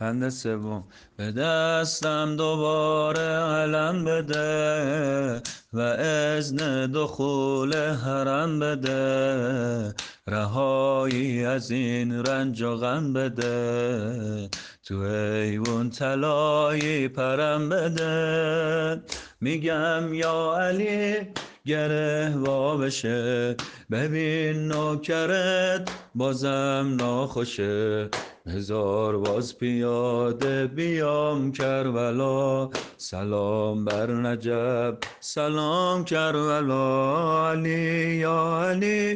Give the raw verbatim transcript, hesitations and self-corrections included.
پند سوم: به دستم دوباره علم بده و اذن دخول حرم بده، رهایی از این رنج و غم بده، تو ایوون طلایی پرم بده. میگم یا علی گره وا بشه، ببین نوکرت بازم ناخوشه، هزار باز پیاده بیام کربلا، سلام بر نجف سلام کربلا. علی یا علی